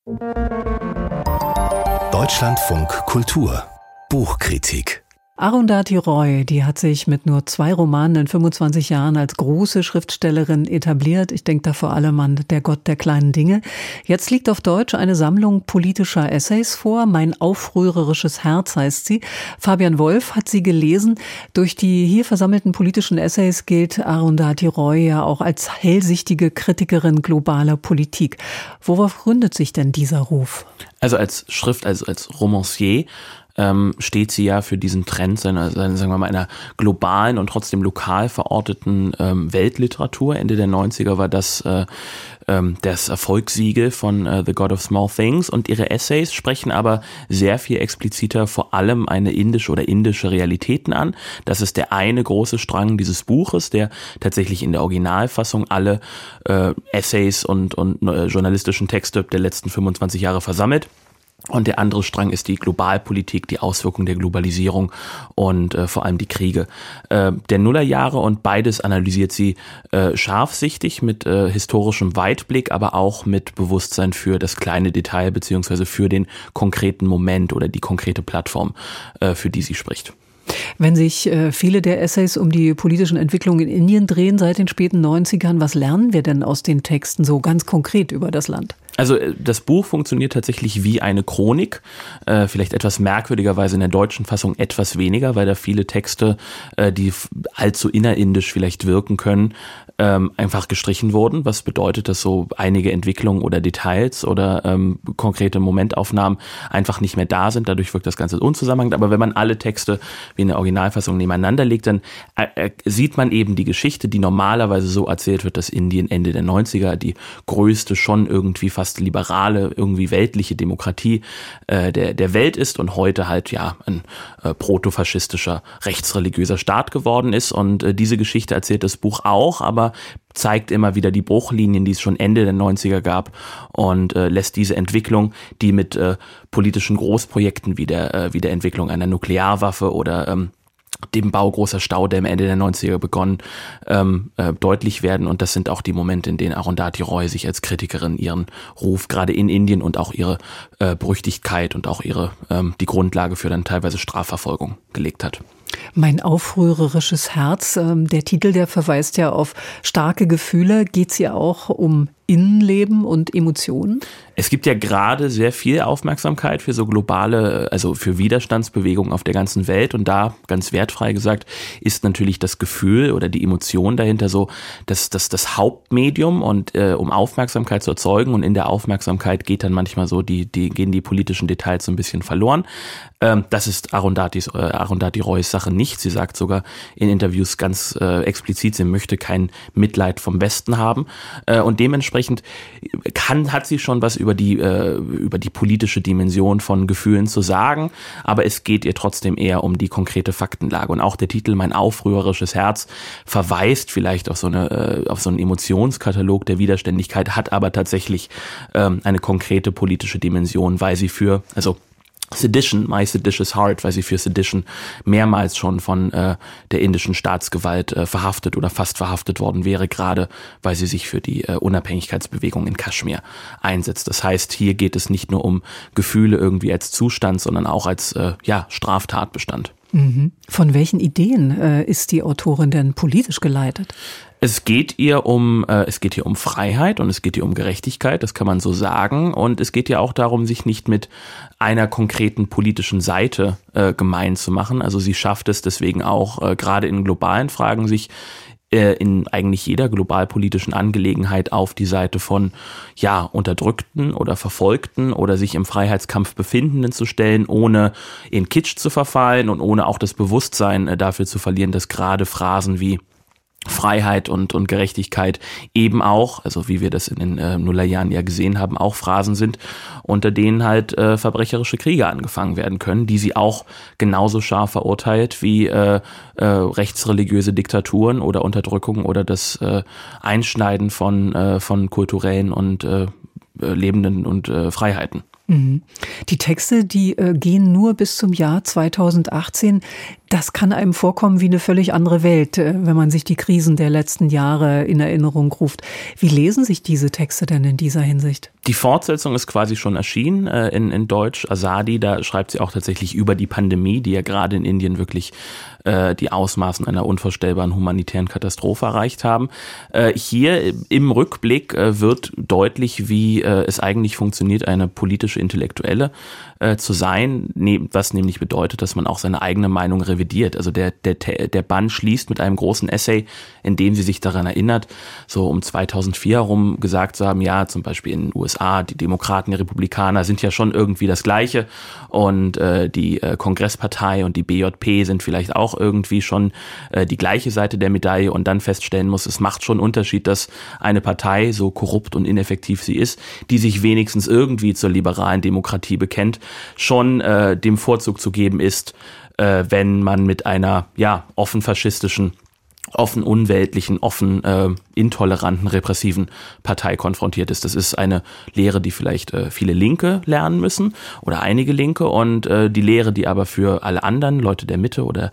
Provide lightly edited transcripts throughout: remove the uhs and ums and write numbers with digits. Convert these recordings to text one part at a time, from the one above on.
Deutschlandfunk Kultur Buchkritik. Arundhati Roy, die hat sich mit nur 2 Romanen in 25 Jahren als große Schriftstellerin etabliert. Ich denke da vor allem an Der Gott der kleinen Dinge. Jetzt liegt auf Deutsch eine Sammlung politischer Essays vor. Mein aufrührerisches Herz heißt sie. Fabian Wolf hat sie gelesen. Durch die hier versammelten politischen Essays gilt Arundhati Roy ja auch als hellsichtige Kritikerin globaler Politik. Worauf gründet sich denn dieser Ruf? Also als Romancier steht sie ja für diesen Trend seiner, sagen wir mal, einer globalen und trotzdem lokal verorteten Weltliteratur. Ende der 90er war das Erfolgssiegel von The God of Small Things, und ihre Essays sprechen aber sehr viel expliziter vor allem eine indische Realitäten an. Das ist der eine große Strang dieses Buches, der tatsächlich in der Originalfassung alle Essays und journalistischen Texte der letzten 25 Jahre versammelt. Und der andere Strang ist die Globalpolitik, die Auswirkungen der Globalisierung und vor allem die Kriege der Nullerjahre, und beides analysiert sie scharfsichtig mit historischem Weitblick, aber auch mit Bewusstsein für das kleine Detail beziehungsweise für den konkreten Moment oder die konkrete Plattform, für die sie spricht. Wenn sich viele der Essays um die politischen Entwicklungen in Indien drehen seit den späten 90ern, was lernen wir denn aus den Texten so ganz konkret über das Land? Also das Buch funktioniert tatsächlich wie eine Chronik, vielleicht etwas merkwürdigerweise in der deutschen Fassung etwas weniger, weil da viele Texte, die allzu innerindisch vielleicht wirken können, einfach gestrichen wurden, was bedeutet, dass so einige Entwicklungen oder Details oder konkrete Momentaufnahmen einfach nicht mehr da sind. Dadurch wirkt das Ganze unzusammenhängend. Aber wenn man alle Texte wie in der Originalfassung nebeneinander legt, dann sieht man eben die Geschichte, die normalerweise so erzählt wird, dass Indien Ende der 90er die größte, schon irgendwie fast liberale, irgendwie weltliche Demokratie der Welt ist und heute halt ja ein protofaschistischer, rechtsreligiöser Staat geworden ist. Und diese Geschichte erzählt das Buch auch, aber zeigt immer wieder die Bruchlinien, die es schon Ende der 90er gab, und lässt diese Entwicklung, die mit politischen Großprojekten wie der Entwicklung einer Nuklearwaffe oder dem Bau großer Staudämme Ende der 90er begonnen, deutlich werden. Und das sind auch die Momente, in denen Arundhati Roy sich als Kritikerin ihren Ruf gerade in Indien und auch ihre Berüchtigkeit und auch die Grundlage für dann teilweise Strafverfolgung gelegt hat. Mein aufrührerisches Herz, der Titel, der verweist ja auf starke Gefühle. Geht es ja auch um Innenleben und Emotionen? Es gibt ja gerade sehr viel Aufmerksamkeit für so globale, also für Widerstandsbewegungen auf der ganzen Welt, und da, ganz wertfrei gesagt, ist natürlich das Gefühl oder die Emotion dahinter so das Hauptmedium, und um Aufmerksamkeit zu erzeugen, und in der Aufmerksamkeit geht dann manchmal so gehen die politischen Details so ein bisschen verloren. Das ist Arundhati Roys Sache nicht. Sie sagt sogar in Interviews ganz explizit, sie möchte kein Mitleid vom Westen haben, und dementsprechend hat sie schon was über die politische Dimension von Gefühlen zu sagen, aber es geht ihr trotzdem eher um die konkrete Faktenlage. Und auch der Titel Mein aufrührerisches Herz verweist vielleicht auf so einen Emotionskatalog der Widerständigkeit, hat aber tatsächlich eine konkrete politische Dimension, weil sie für Sedition, My Seditious Heart, weil sie für Sedition mehrmals schon von der indischen Staatsgewalt verhaftet oder fast verhaftet worden wäre, gerade weil sie sich für die Unabhängigkeitsbewegung in Kaschmir einsetzt. Das heißt, hier geht es nicht nur um Gefühle irgendwie als Zustand, sondern auch als Straftatbestand. Von welchen Ideen ist die Autorin denn politisch geleitet? Es geht hier um Freiheit und es geht hier um Gerechtigkeit, das kann man so sagen. Und es geht ja auch darum, sich nicht mit einer konkreten politischen Seite gemein zu machen. Also sie schafft es deswegen auch, gerade in globalen Fragen, sich in eigentlich jeder globalpolitischen Angelegenheit auf die Seite von Unterdrückten oder Verfolgten oder sich im Freiheitskampf Befindenden zu stellen, ohne in Kitsch zu verfallen und ohne auch das Bewusstsein dafür zu verlieren, dass gerade Phrasen wie Freiheit und Gerechtigkeit eben auch, also wie wir das in den Nullerjahren ja gesehen haben, auch Phrasen sind, unter denen halt verbrecherische Kriege angefangen werden können, die sie auch genauso scharf verurteilt wie rechtsreligiöse Diktaturen oder Unterdrückung oder das Einschneiden von kulturellen und lebenden und Freiheiten. Die Texte, die gehen nur bis zum Jahr 2018. Das kann einem vorkommen wie eine völlig andere Welt, wenn man sich die Krisen der letzten Jahre in Erinnerung ruft. Wie lesen sich diese Texte denn in dieser Hinsicht? Die Fortsetzung ist quasi schon erschienen in Deutsch. Azadi, da schreibt sie auch tatsächlich über die Pandemie, die ja gerade in Indien wirklich die Ausmaßen einer unvorstellbaren humanitären Katastrophe erreicht haben. Hier im Rückblick wird deutlich, wie es eigentlich funktioniert, eine politische Intellektuelle zu sein, was nämlich bedeutet, dass man auch seine eigene Meinung revidiert. Also der Band schließt mit einem großen Essay, in dem sie sich daran erinnert, so um 2004 herum gesagt zu haben, ja, zum Beispiel in den USA, die Demokraten, die Republikaner sind ja schon irgendwie das Gleiche und die Kongresspartei und die BJP sind vielleicht auch irgendwie schon die gleiche Seite der Medaille und dann feststellen muss, es macht schon einen Unterschied, dass eine Partei, so korrupt und ineffektiv sie ist, die sich wenigstens irgendwie zur liberalen Demokratie bekennt, schon dem Vorzug zu geben ist, wenn man mit einer offen faschistischen, offen unweltlichen, offen intoleranten, repressiven Partei konfrontiert ist. Das ist eine Lehre, die vielleicht viele Linke lernen müssen oder einige Linke und die Lehre, die aber für alle anderen, Leute der Mitte oder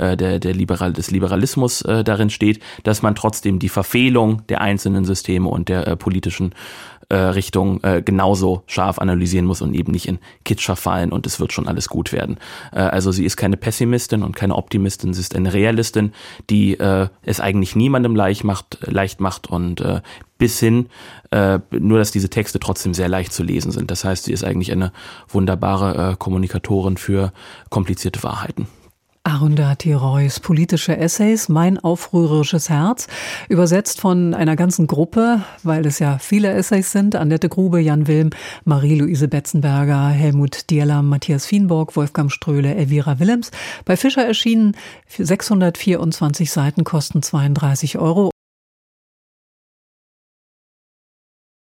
des Liberalismus darin steht, dass man trotzdem die Verfehlung der einzelnen Systeme und der politischen Richtung genauso scharf analysieren muss und eben nicht in Kitsch verfallen und es wird schon alles gut werden. Also sie ist keine Pessimistin und keine Optimistin, sie ist eine Realistin, die es eigentlich niemandem leicht macht und bis hin, nur dass diese Texte trotzdem sehr leicht zu lesen sind. Das heißt, sie ist eigentlich eine wunderbare Kommunikatorin für komplizierte Wahrheiten. Arundhati Roys politische Essays, Mein aufrührerisches Herz, übersetzt von einer ganzen Gruppe, weil es ja viele Essays sind, Annette Grube, Jan Wilm, Marie-Louise Betzenberger, Helmut Dierlam, Matthias Fienborg, Wolfgang Ströhle, Elvira Willems. Bei Fischer erschienen 624 Seiten, kosten 32 €.